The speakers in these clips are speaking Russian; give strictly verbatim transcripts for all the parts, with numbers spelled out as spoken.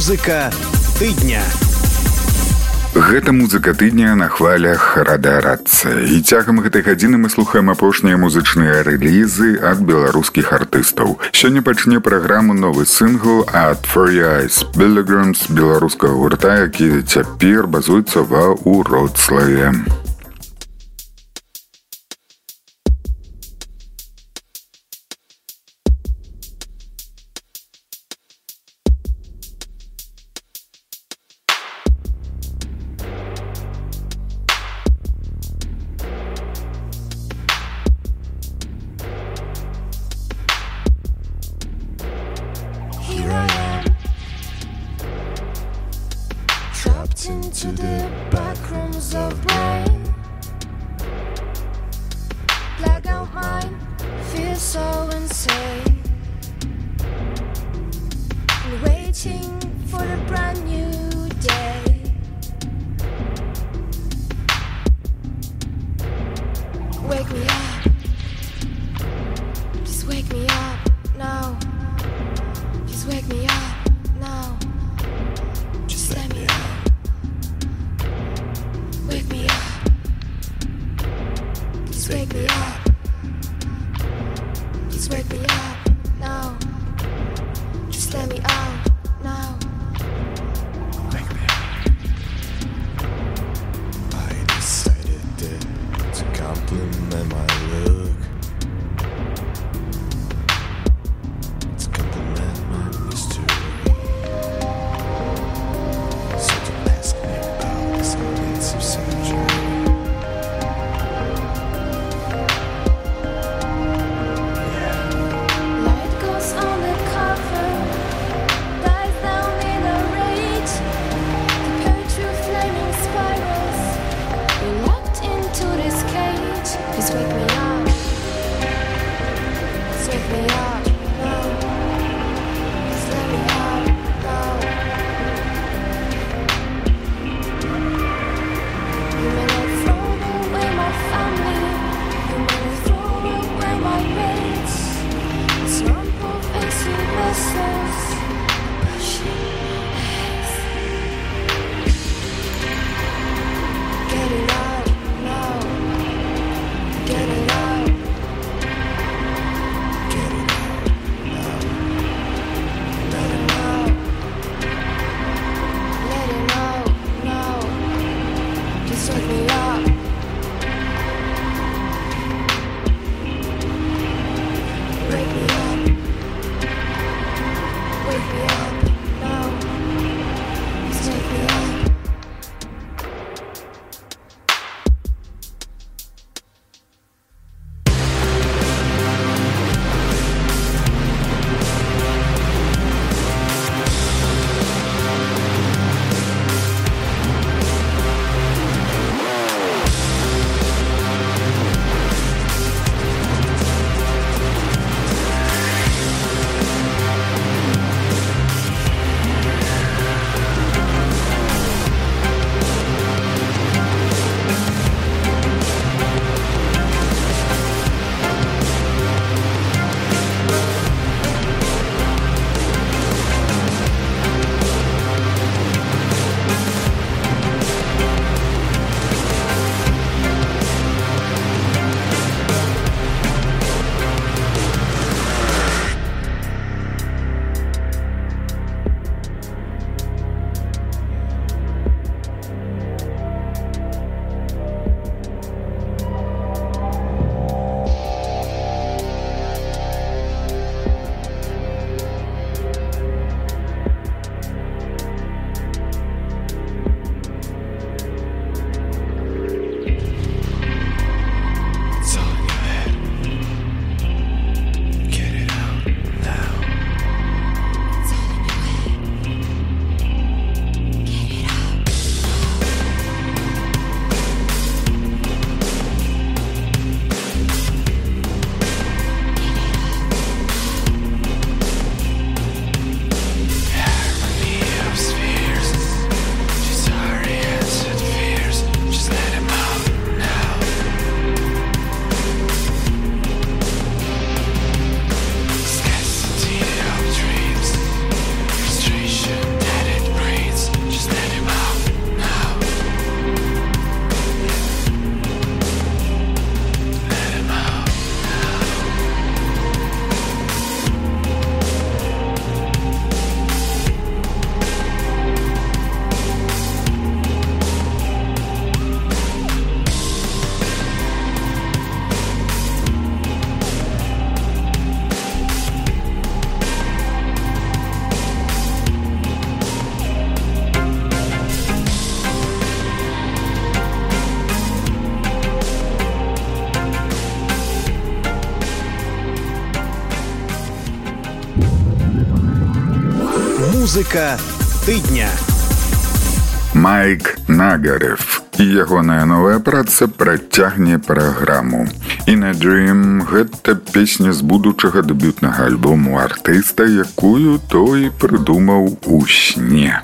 Музыка тыдня. Гэта музыка тыдня на хвалях Рада-Радца. І цягам гэтай гадзіны мы слухаем апошнія музычныя рэлізы ад беларускіх артыстаў. Сёння пачне праграму новы сынгл ад For Your Eyes Pilgrims беларускага гурта, які цяпер базуецца ва Уроцлаве. Into the back rooms of brain, blackout mind feels so insane, and waiting for a brand new day. Wake me up, just wake me up now, just wake me up now, just let me up. Wake me up, just wake me up, just wake me up now, just let me out now. Wake me up. I decided to compliment my look, to compliment my mystery. So don't ask me about this intensive surgery. Get it out. Музыка тыдня. Майк Нагарэв і ягоная новая праца працягне праграму. In a Dream – гэта песня з будучага дэбютнага альбому артыста, якую той прыдумаў у сне.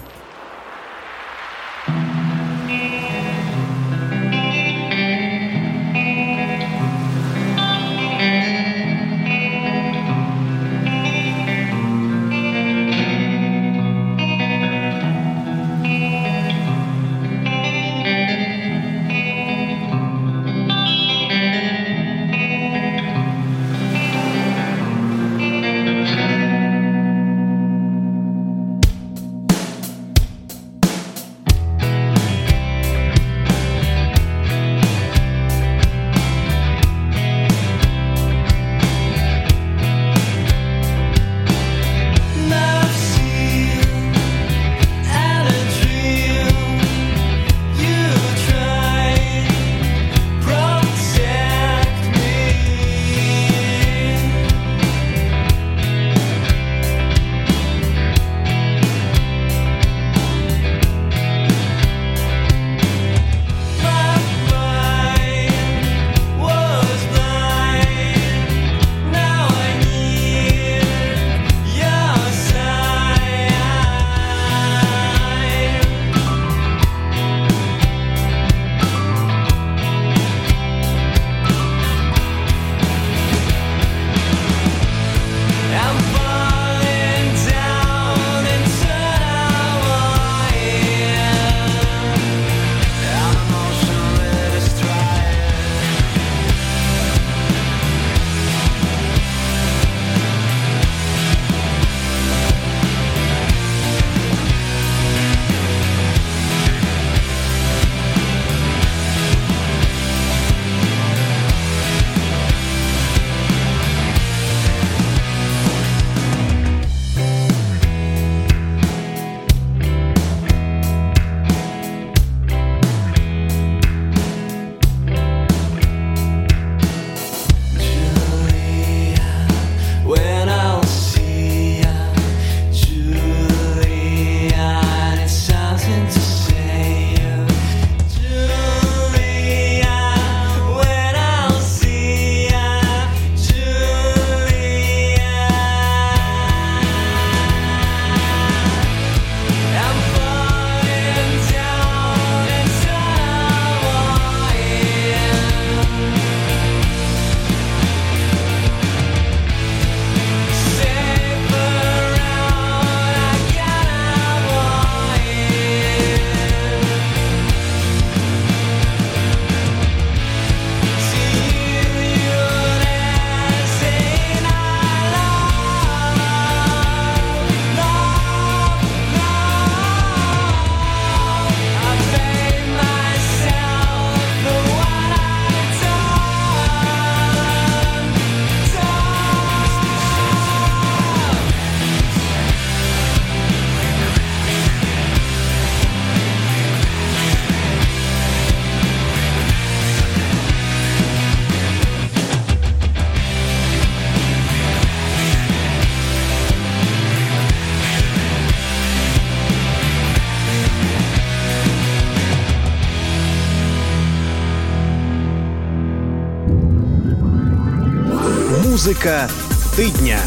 Музыка тыдня.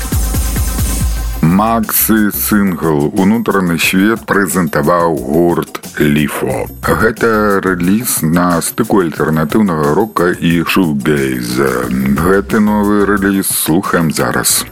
Максы сингл «Унутраны свет» прэзентаваў гурт «Лифо». Гэта рэліз на стыку альтэрнатыўнага рока і шоу-гейза. Гэты новы рэліз слухаем зараз.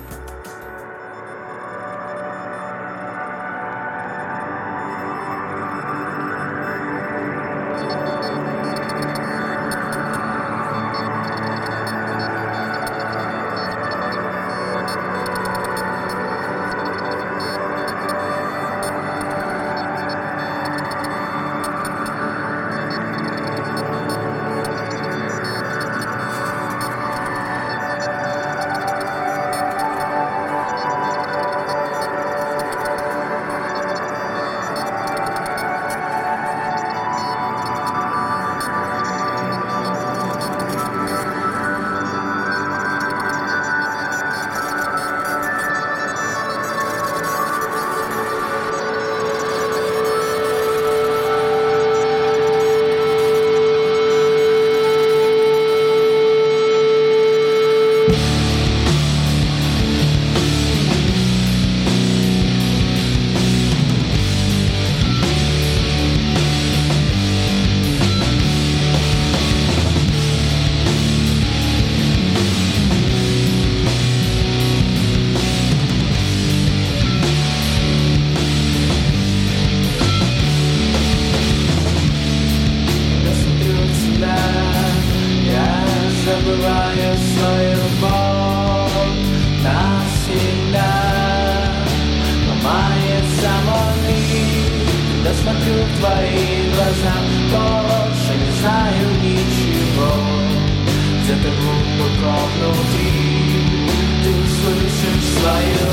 твоим глазам, больше не знаю ничего. Где-то глубоко внутри ты услышишь свою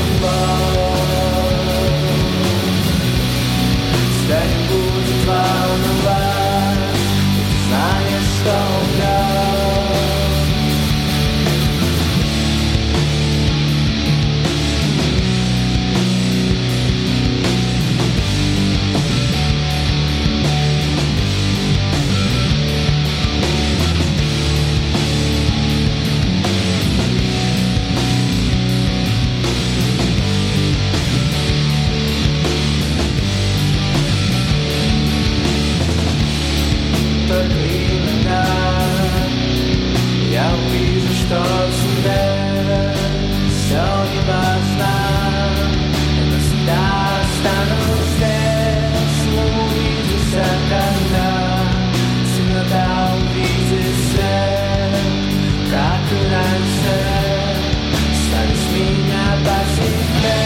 боль. Тебя не будет волновать, и ты знаешь, что умрешь. Что тебе все не важно, я навсегда останусь здесь. Мы увидимся, когда темнота увидит свет, как и раньше, станешь меня по себе.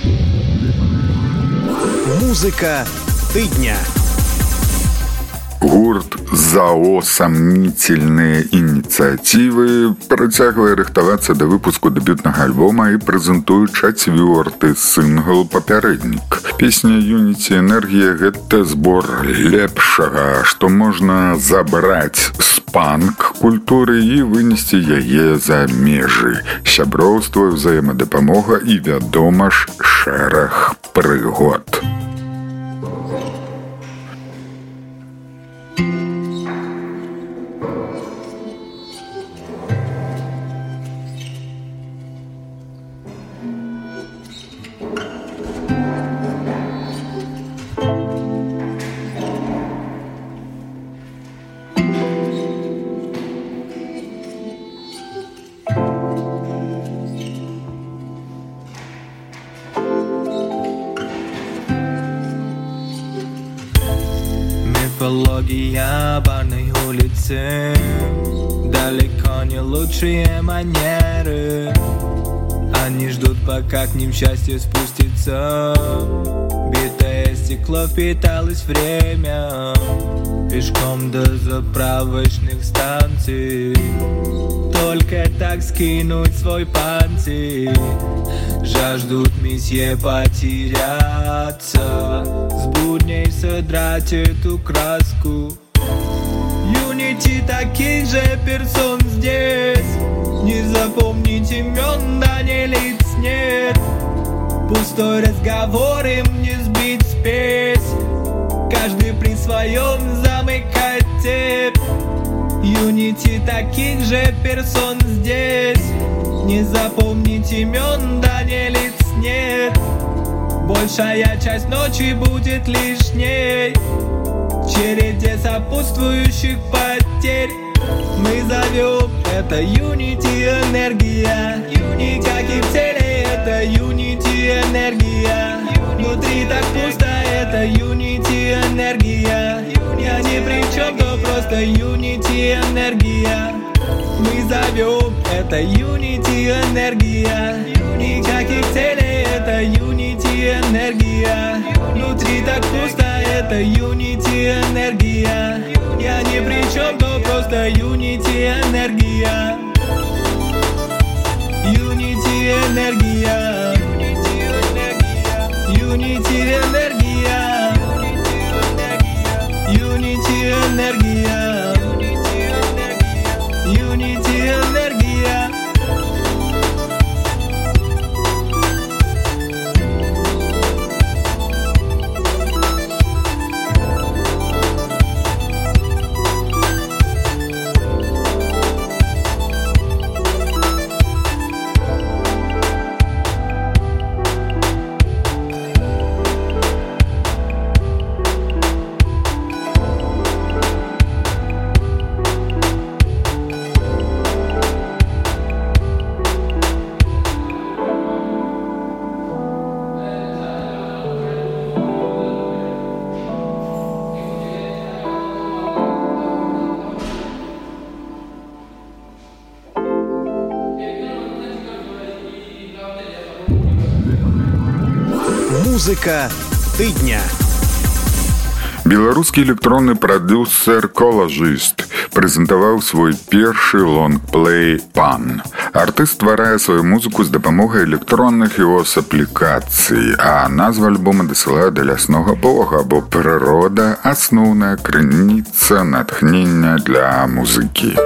Музыка тыдня. Гурт ЗАО «Сомнительные инициативы» працягвае рыхтавацца да выпуску дэбютнага альбома і прэзентуе чацвёрты сынгл «Папярэднік». Песня «Unity Энергія» — гэта збор лепшага, што можна забраць з панк-культуры і вынесці яе за межы. Сяброўства, ўзаемадапамога і, вядома ж, шэраг прыгод. Мифология барной улицы, далеко не лучшие манеры. Они ждут, пока к ним счастье спустится. Битое стекло впиталось время, пешком до заправочных станций. Только так скинуть свой панцирь. Жаждут месье потеряться, с будней содрать эту краску. Юнити таких же персон здесь. Не запомнить имен, да не лиц нет. Пустой разговор им не сбить спесь. Каждый при своем замыкает цепь. Юнити таких же персон здесь. Не запомнить имен, да не лиц нет. Большая часть ночи будет лишней. В череде сопутствующих потерь мы зовем это Unity Энергия. Никаких целей, это Unity Энергия. Внутри так пусто, это Unity Энергия. Я ни при чем, то просто Unity Энергия. Мы зовем это Unity Энергия. Никаких целей, это Unity Энергия. Внутри так пусто, это Unity Энергия. Я ни при чем, то просто Unity Энергия. Unity Энергия. Unity Энергия. Unity Энергия. Unity Энергия. Музыка тыдня. Беларускі электронны прадюсер «Колажыст» прэзентаваў свой першы лонгплей «Пан». Артыст стварае сваю музыку з дапамогай электронных ай о эс-аплікацый, а назва альбома дасылае да ляснога бога, бо прырода — асноўная крыніца натхнення для музыкі.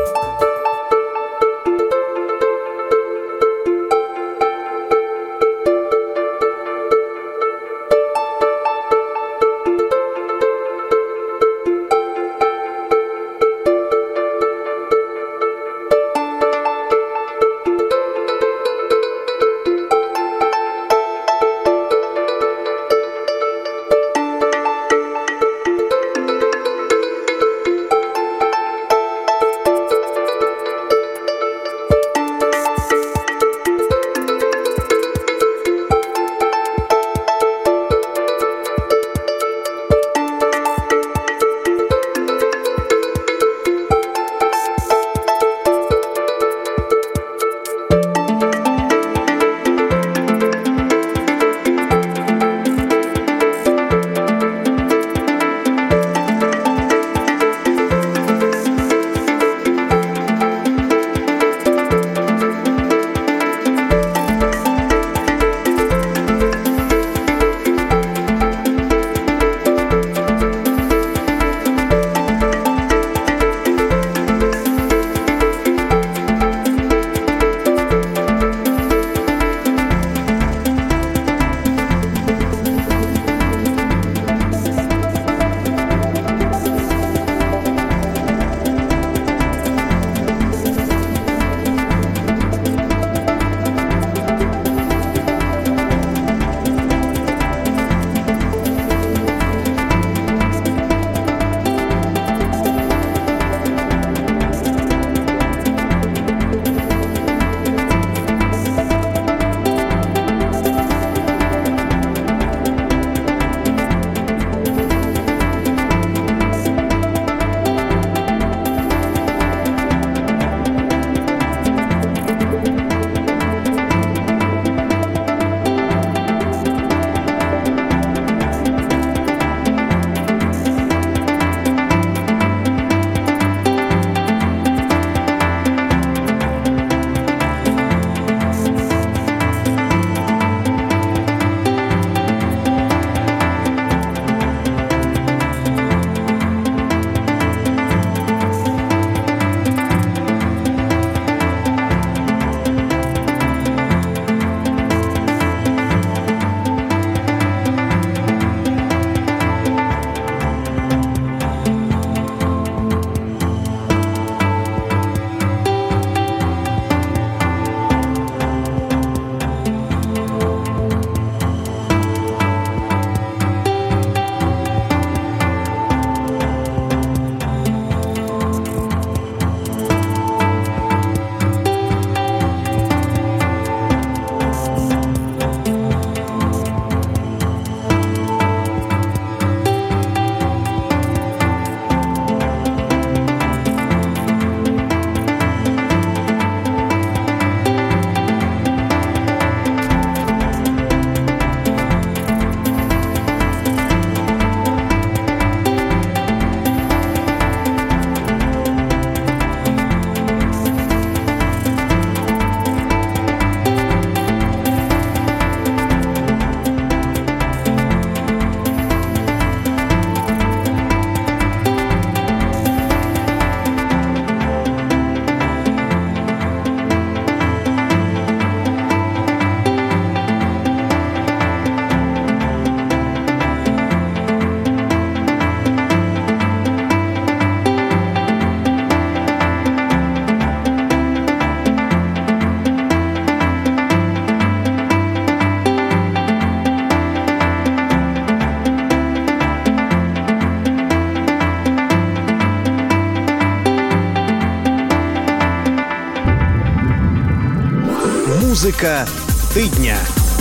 Музыка тыдня.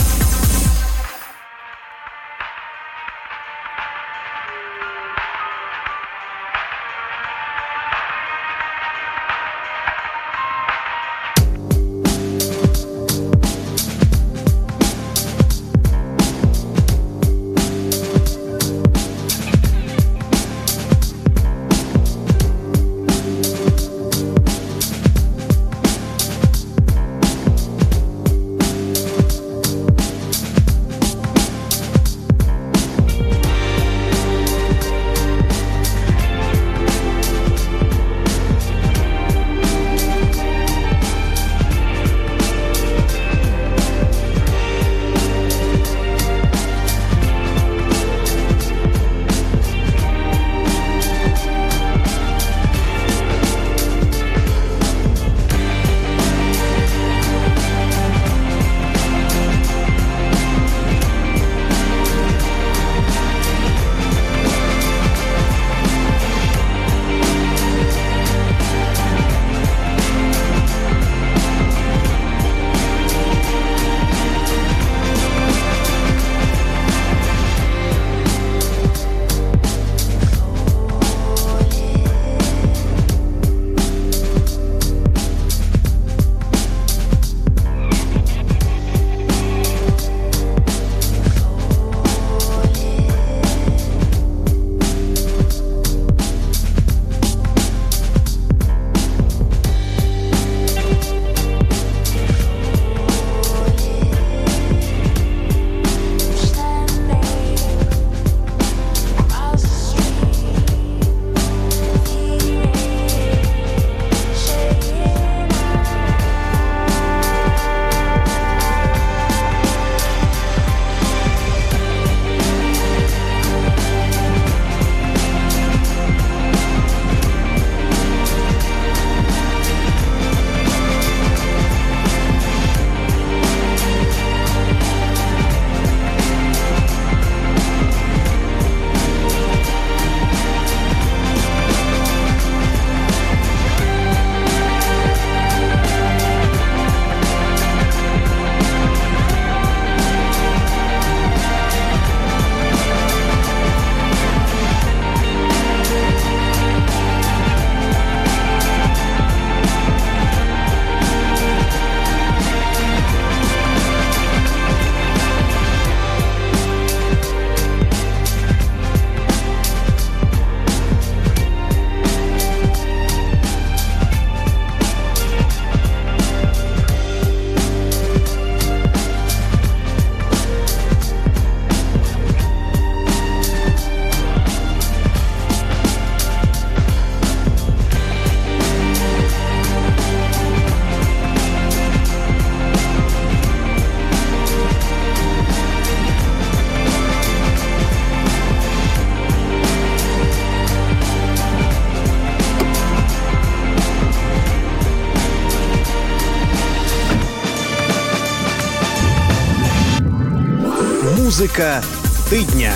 Музыка тыдня.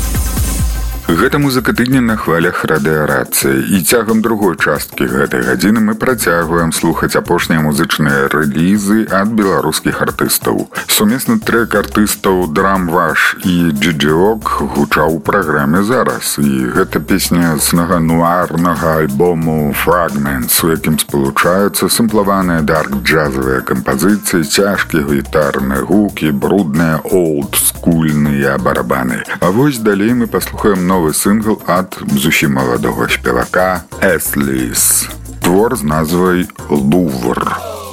Гэта музыка тыдня на хвалях радыарацыі. І цягам другой часткі гэтай гадзіны мы працягваем слухаць апошнія музычныя рэлізы ад беларускіх артыстаў. Сумесны трэк артыстаў Драмваш і Джиджиок гучаў у праграме зараз. І гэта песня з нуарнага альбому Fragments, у якім спалучаюцца сэмплаваныя дарк-джазавыя кампазіцыі, цяжкія гітарныя гукі, брудныя олдскульныя барабаны. А вось далей мы паслухаем новы новый сингл ад зусім маладога спевака Эслис. Твор з назвай «Лувр».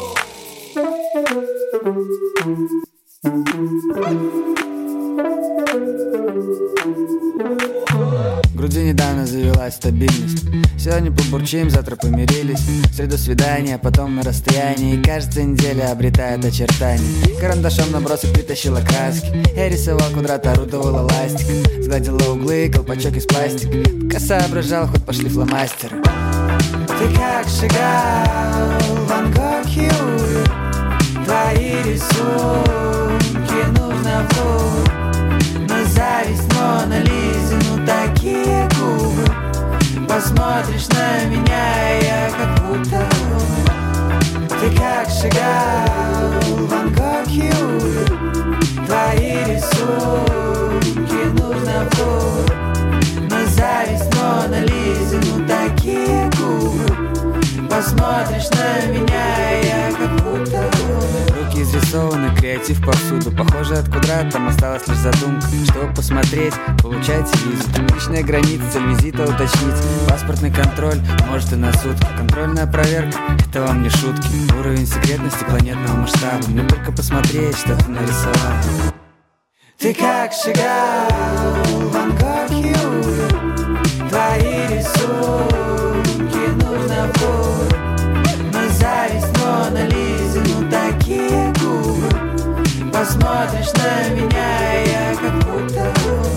В груди недавно завелась стабильность. Сегодня побурчим, завтра помирились. В среду свидания, потом на расстоянии. И кажется, неделя обретает очертания. Карандашом набросок притащила краски. Я рисовал квадрат, орудовала ластик. Сгладила углы, колпачок из пластика. Пока соображал, хоть пошли фломастеры. Ты как шагал, Ван Гог Юль. Твои рисунки нужно вдруг. На зависть Мона Лизы, ну такие губы. Посмотришь на меня, я как будто ты как шагал, Ван Хьюи. Твои рисунки нужно в на зависть Мона Лизы, ну такие губы. Посмотришь на меня, я как будто руки изрисованы, креатив повсюду. Похоже, от квадрата там осталась лишь задумка. Чтобы посмотреть, получайте визу. Личная граница, цель визита уточнить. Паспортный контроль, может и на сутки. Контрольная проверка, это вам не шутки. Уровень секретности планетного масштаба. Мне только посмотреть, что ты нарисовал. Ты как Шагал, Ван Гог, Хьюи. Твои рисунки нужно в на зависть Мона Лизы, ну такие губы. Посмотришь на меня, я как будто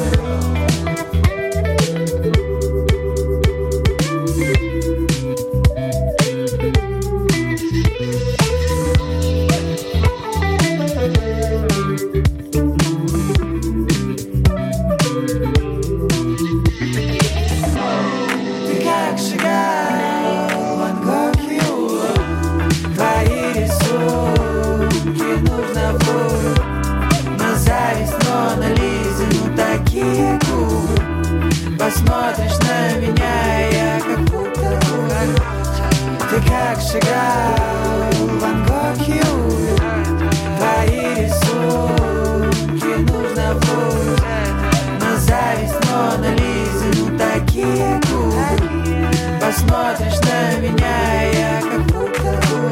посмотришь на меня, я как будто ты как Шагал, Ван Гог, Хьюи. Твои рисунки нужно в на зависть Мона Лизы, ну такие губы. Посмотришь на меня, я как будто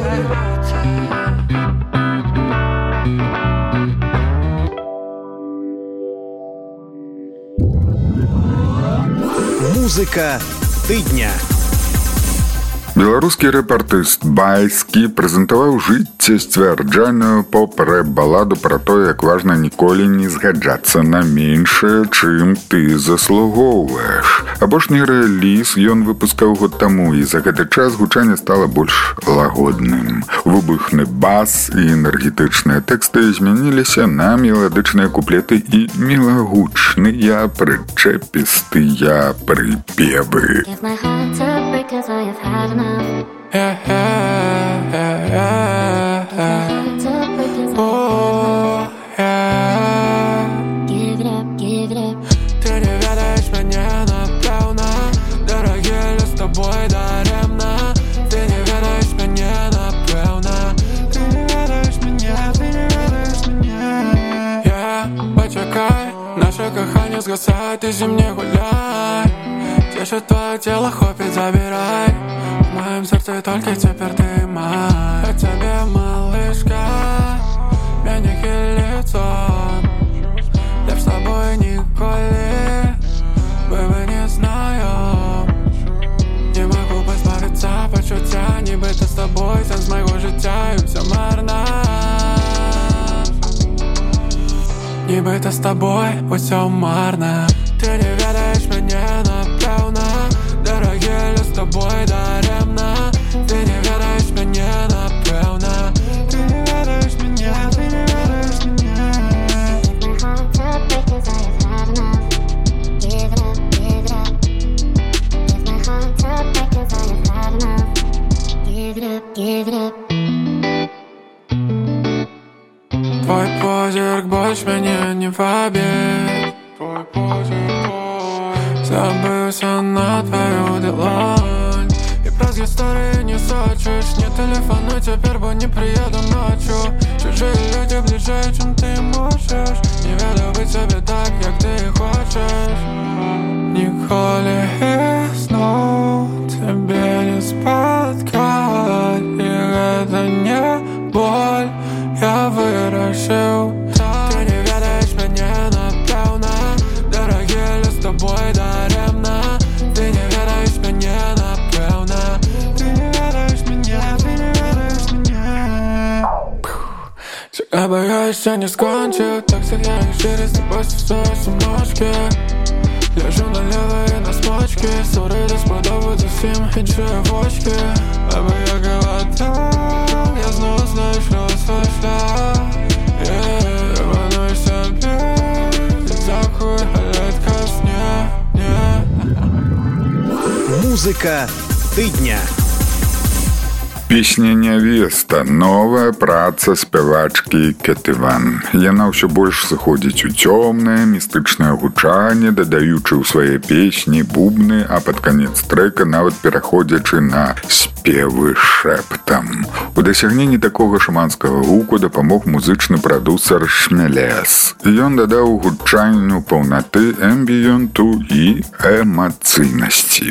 Музыка тыдня. Беларускі рэп-артыст Байскі прэзентаваў жыццесцвярджальную поп-рэп-баладу пра тое, як важна ніколі не згаджацца на меншае, чым ты заслугоўваеш. Апошні рэліз ён выпускаў год таму, і за гэты час гучанне стала больш лагодным. Выбухны бас і энергетычныя тэксты змяніліся на меладычныя куплеты і мілагучныя прычэпістыя прыпевы. Yeah, yeah, yeah, yeah, yeah. Oh, yeah. Give it up, give it up. Ты не ведаешь меня напевно, дорогие, ли с тобой даремно. Ты не ведаешь меня напевно. Ты не ведаешь меня, ты не ведаешь меня. Yeah, почекай, наше кохание згасает, и зимний гуляй. Тешит твое тело, хопит, забирай. В моем сердце только теперь ты моя. Я тебе, малышка, меня хилится. Я с тобой николи, мы не знаем. Не могу позбавиться почуття, ніби ти з тобою, сенс моего життя, і все марно. Ніби ти з тобою, усе марно. Ты не ведаешь меня напевно, дорогие, ли с тобой даремно. Ты не ведаешь меня напевно. Ты не ведаешь меня, ты не ведаешь меня. Твой позерк больше меня не вобит. Твой позерк, забылся на твою длань. И праз истории не сочишь. Не телефону, теперь бы не приеду ночью. Чужие люди ближе, чем ты можешь. Не веду быть себе так, как ты хочешь. Ніколи снова тебе не споткать. И это не боль, я вырашил. Ты не ведаешь меня напевно, дорогие, ли с тобой даремно. Ты не ведаешь меня напевно. Ты не ведаешь меня, ты не ведаешь меня. Чекай, бо я еще не скончил. Так сильно и шире с тобой чувствуешь ножки. Лежу налево и на смочке. Ссоры распадают совсем іншої вочки. Аби я голодал, я снова знаю, что свой шлях. Я рвану себе, закуй, летка сне. Музыка тыдня. Песня «Нявеста» – новая праца спявачкі Кэт Іван. Яна ўсё больш сыходзіць у цёмнае, містычнае гучанне, дадаючы ў свае песні бубны, а пад канец трэка нават пераходзячы на спевы шэптам. У дасягненні такога шаманскага гуку дапамог музычны прадусер Шмелес. Ён дадаў гучанню паўнаты, эмбіёнту і эмацыйнасці.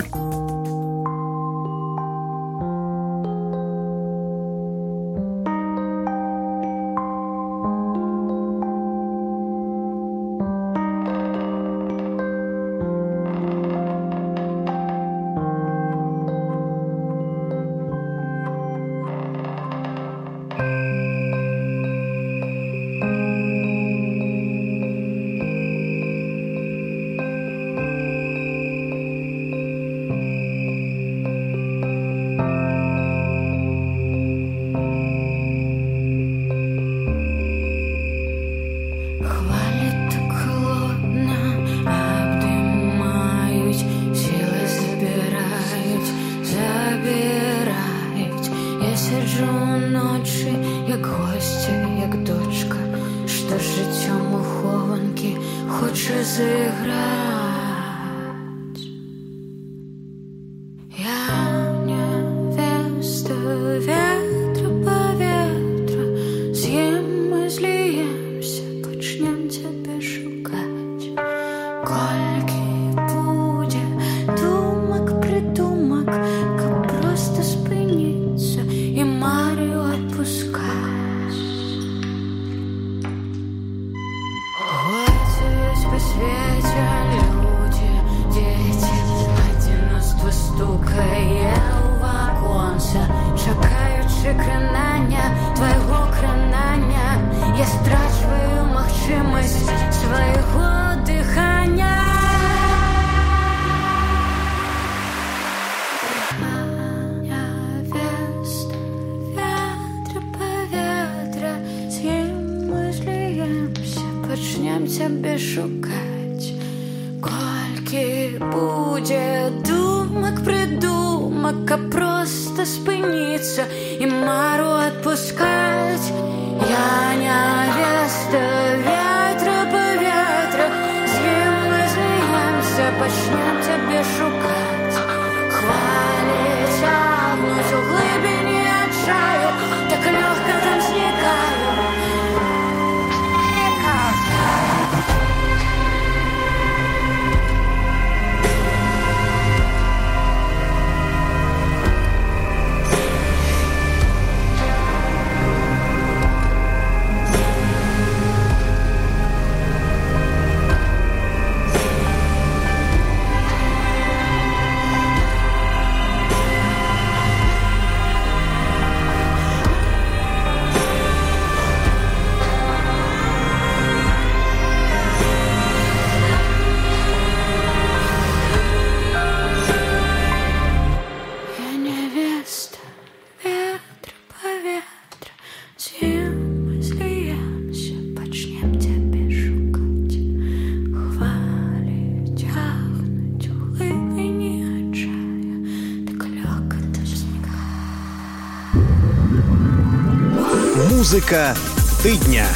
Музыка тыдня.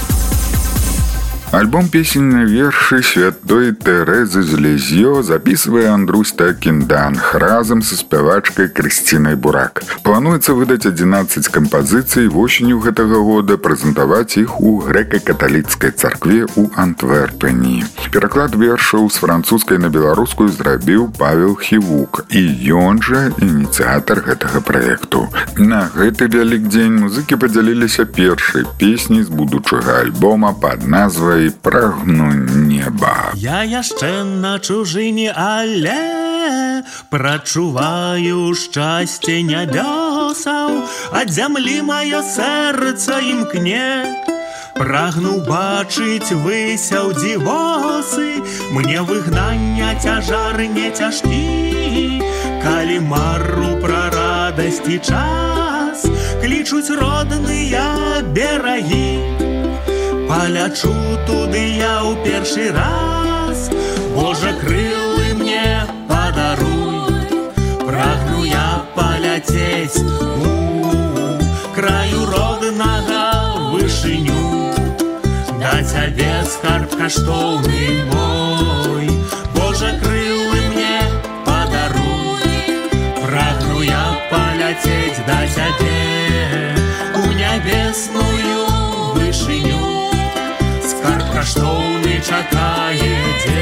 Альбом песень на вершы святой Тэрэзы з Лізьё записывае Андрусь Кінданг разам са спявачкай Крысцінай Бурак. Плануецца выдаць адзінаццаць кампазіцый, восенню гэтага года прэзентаваць іх у грэка-каталіцкай царкве ў Антверпені. Пераклад вершаў з французскай на беларускую зрабіў Павел Хівук, і ён жа ініцыятар гэтага праекту. На гэты вялікдзень музыкі падзяліліся першай песняй з будучага альбома пад назвай «Прагну неба». Я яшчэ на чужыне, але прачуваю шчасце нябёсаў, ад зямлі маё сэрца імкне. Прагну бачыць высяў дзівосы, мне выгнання цяжар не цяжкі. Калі мару пра радасці час, клічуць родныя берагі. Палячу туды я ў першы раз, Божа, крылы мне падаруй. Прагну я паляць паляцець у краю роднага вышыню. Да цябе скарб каштоўны мой, Божа, крылы мне падаруй. Прагну я паляцець да цябе у нябесную вышыню. Скарб каштоўны чакае дзе.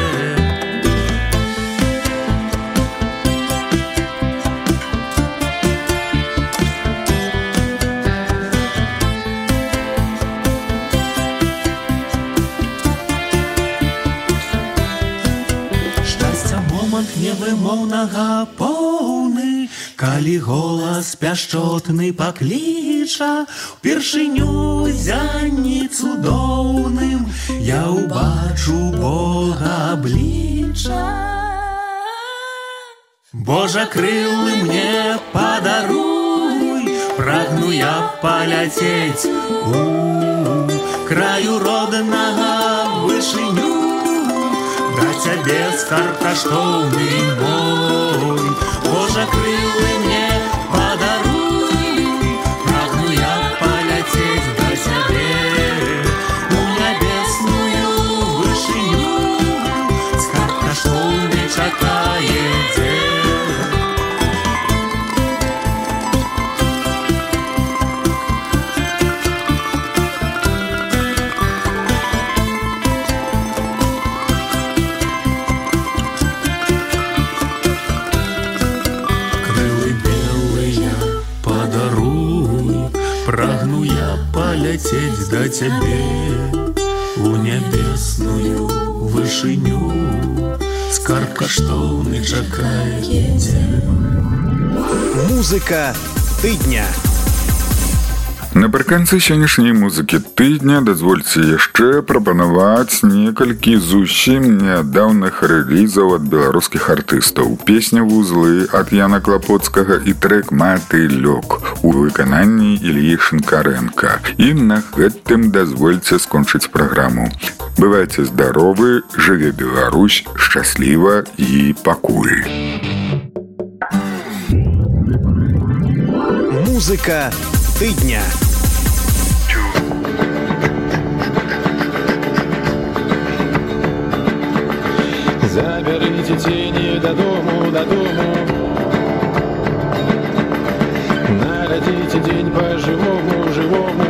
Невымоўнага поўны, калі голас пяшчотны пакліча, упершыню зянні цудоўным я ўбачу Бога абліча. Божа, крылы мне падаруй, прагну я паляцець у краю роднага вышыню. Да цябе скарб каштоўны мой, Божа, крылы мне падаруй. Прагну я паляцець да цябе у нябесную вышыню. Скарб каштоўны чакае дзе. Прагну я паляцець да цябе у нябесную вышыню. Скарб каштоўны чакае дзе. Музыка тыдня. Напрыканцы сённяшняй музыкі тыдня дазвольце яшчэ прапанаваць некалькі зусім нядаўных рэлізаў ад беларускіх артыстаў. Песня «Вузлы» ад Яна Клапоцкага і трэк «Матылёк» у выкананні Ільі Шинкаренка. І на гэтым дазвольце скончыць праграму. Бывайце здаровы, жыве Беларусь, шчасліва і пакуль. Музыка тыдня. Заберите тени додому, додому. Народите день по-живому, живому.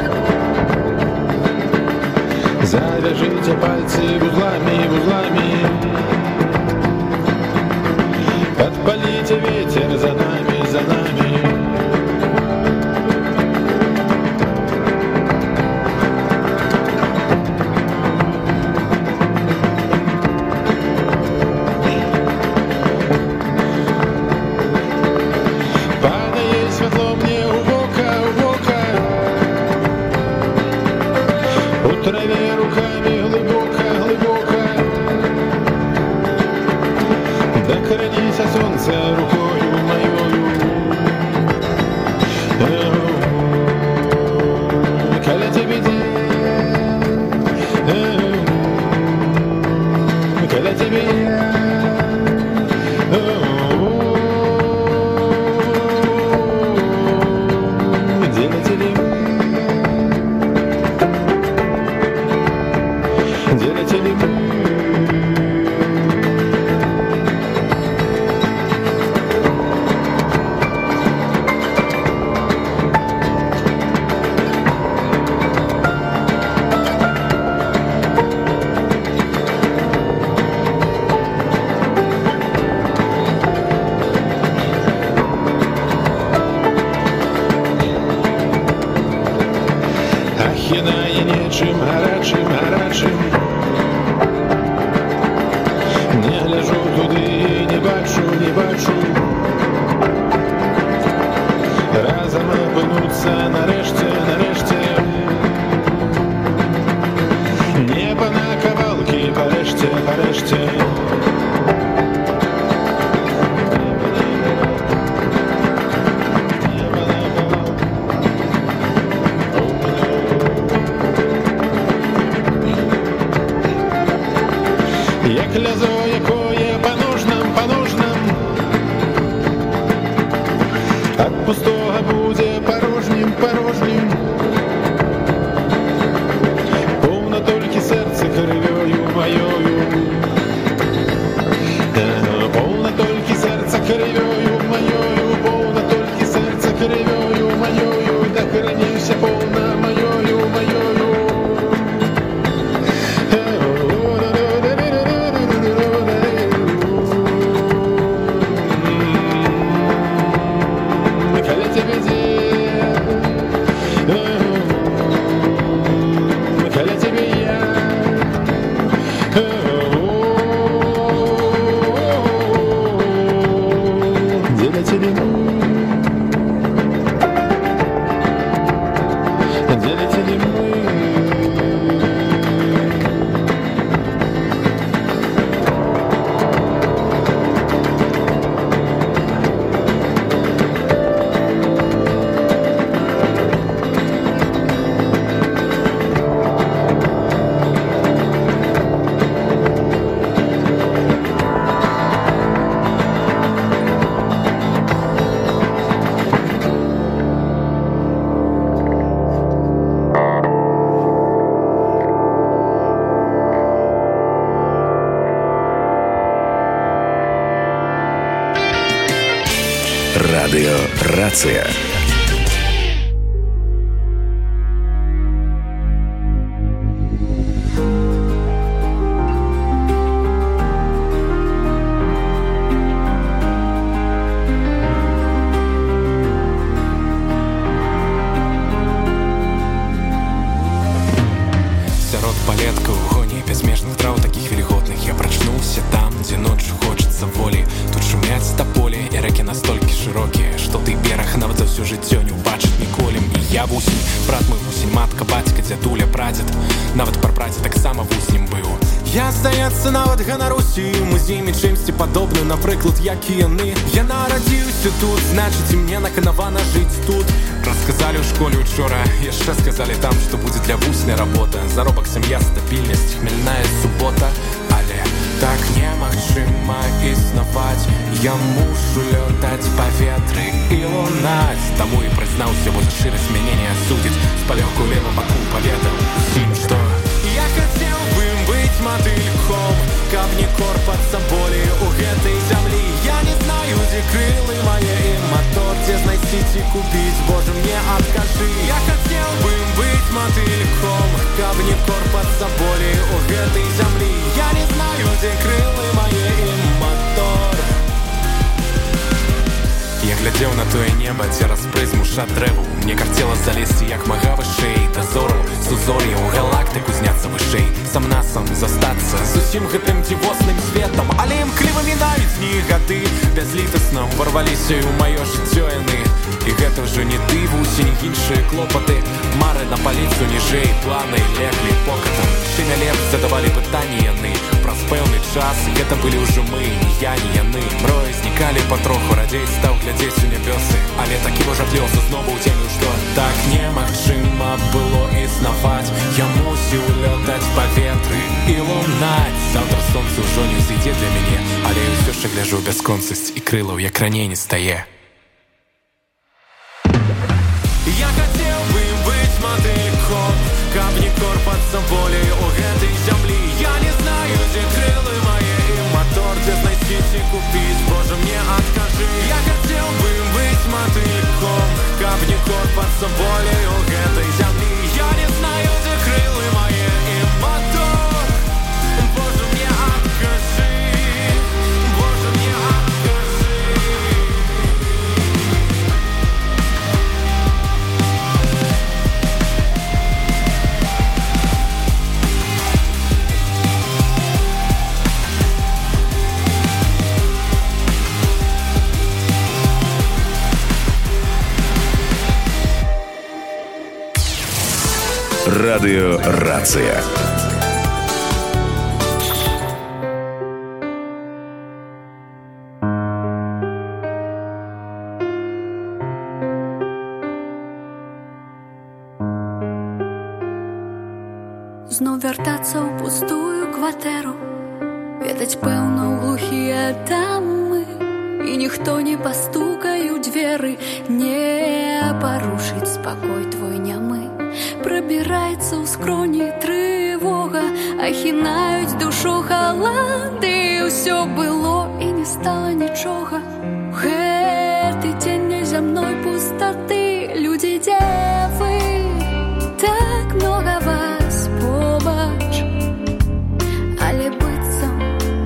Завяжите пальцы узлами, узлами. Подпалите ветер за нами, за нами. Нечым гарачым, гарачым. Не гляжу туды, не бачу, не бачу. Разам апынуцца нарэшце, нарэшце. Неба на кавалкі, парэшце, парэшце. Лязо, якое па ножнам, па ножнам. Рацыя. Падобны, напрыклад, як і яны. Я нарадзіўся тут, значыць і мне наканавана жыць тут. Расказалі ў школе учора, яшчэ сказалі там, што будзе для вуснай работа. Заробак, сям'я, стабільнасць, хмельная субота. Але так немагчыма існаваць. Я мушу лётаць па ветры і лунаць. Таму і прызнаўся, бо за шчырасць мяне не асудзіць. З палёгку левым баку паведаў усім, што я хацеў бы быць матыльком, каб не корпацца болей у гэтай зямлі. Я не знаю, дзе крылы мае і матор, дзе знайсці ці купіць, Боже, мне адкажы. Я хацеў бы быць матыльком, каб не корпацца болей у гэтай зямлі. Я не знаю, дзе крылы мае і матор. Я глядзеў на тое неба цераз прызму шат дрэву. Мне карцела залезці як мага вышэй да зору, сузор'я ў галактыку зняцца вышэй, сам насам застацца з усім гэтым дзівосным светам. Але імклівымі навіть дні і гады бязлітасна ўварваліся ў маё жыццё яны. І гэта ўжо не ты, вусень, іншыя клопаты. Мары на паліцу ніжэй, планы леглі покатам. Шымялеп задавалі пытанні яны. Праз пэўны час гэта былі ўжо мы, не я, не яны. Мроі знікалі патроху, радзей стаў глядзець у нябёсы. Але такі вожадлёсы знову ўцеміў, што так немагчыма было існаваць. Я мусіў лётаць па ветры і лунаць. Заўтра сонца ўжо не ўзыдзе для мяне, але я ўсё яшчэ гляджу ў бясконцасць і крылаў, як раней не стае. Я хацеў бы быць матыльком, каб не корпацца болей у гэтай зямлі. Я не знаю, дзе крылы мае і матор, дзе знайсці ці купіць, Боже, мне адкажы. Я хацеў бы быць матыльком, каб не корпацца болей у гэтай зямлі. Я не знаю, дзе крылы мае і матор, Боже, мне адкажы. Боже, мне адкажы. Радыё Рацыя. Знов вяртацца ў пустую кватэру, ведаць, пэўна, ў глухія дамы, і ніхто не пастукае ў дзверы, не парушыць спакой твой нямы. Прабіраецца ў скроні трывога, ахінаюць душу халады. Усё было і не стала нічога. Гэты дзень незямной пустаты, людзі, дзе вы? Так много вас побач, але быццам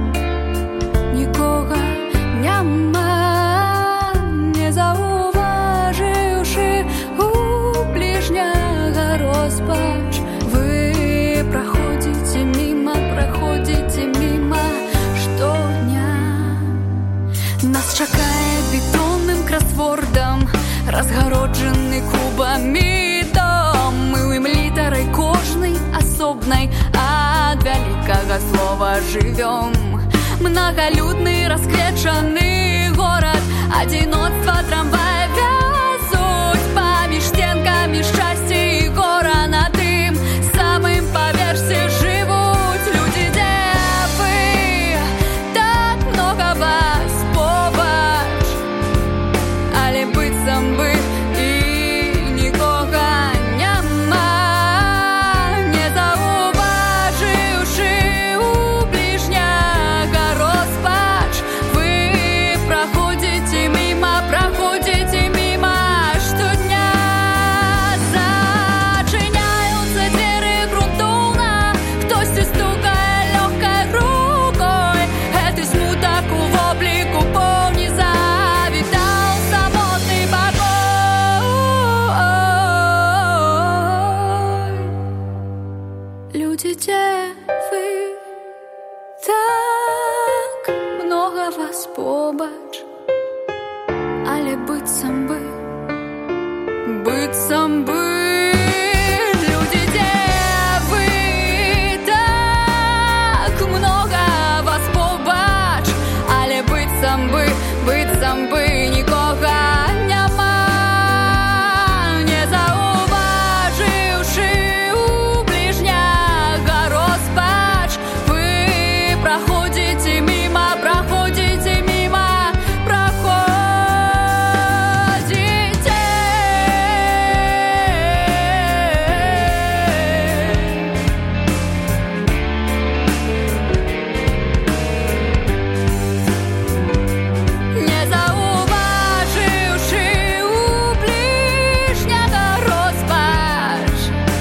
нікога няма. Не заўважыўшы у бліжняга розпач, вы праходзіце міма, праходзіце міма штодня. Нас чакае бетонным красвордам разгароджаны кубамі дом. Мы ў ім літарай кожнай асобнай ад вялікага слова жывём. Многолюдны расквечаны горад, адзіноцтва трамвая вязуць паміж стенкамі шчасце і гора. На тым самым паверсе жывуць людзі, дзе вы? Так много вас побач, але быццам бы і нікога няма. Не заўважыўшы у бліжняга розпач, вы праходзіце міма, праходзіце міма Люди, де ви? Так много вас побач, але быццам бы, быццам бы. Люди, де ви? Так много вас побач, але быццам бы, быццам бы нікога няма. Не заўважыўшы у бліжняга розпач, вы праходзіце міма, праходзіце міма, праходзіце. Не заўважыўшы у бліжняга розпач.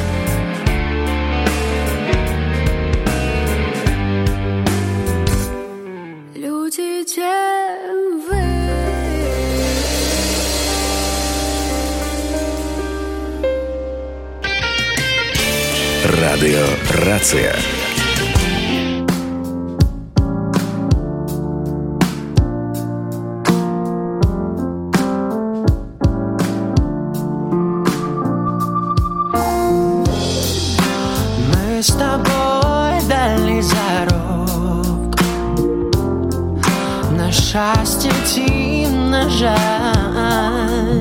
Люди, де ви? Радио «Рация». Мы с тобой дали зарок на счастье идти, на жаль.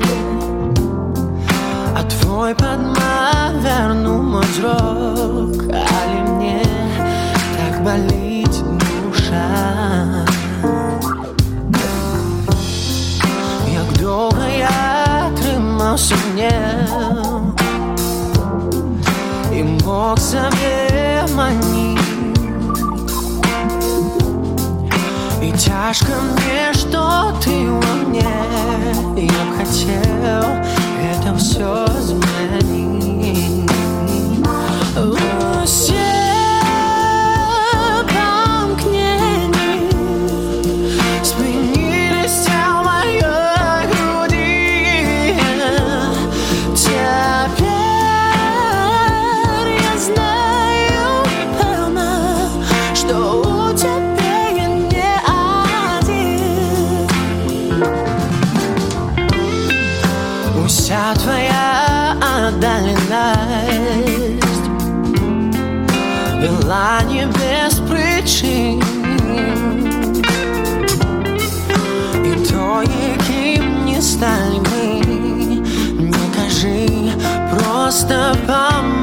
А твой подмах вернул мой взрок, али мне так болит душа. Як довго я тримався в нем и мог себе манить. И тяжко мне, что ты во мне. Я б хотел это все изменить. Все помкнения сменились тел моей груди. Теперь я знаю, певно, что у тебя я не один. Вся твоя отдаленность вела не без причин. И то, яким не стали мы, не кажи, просто помни.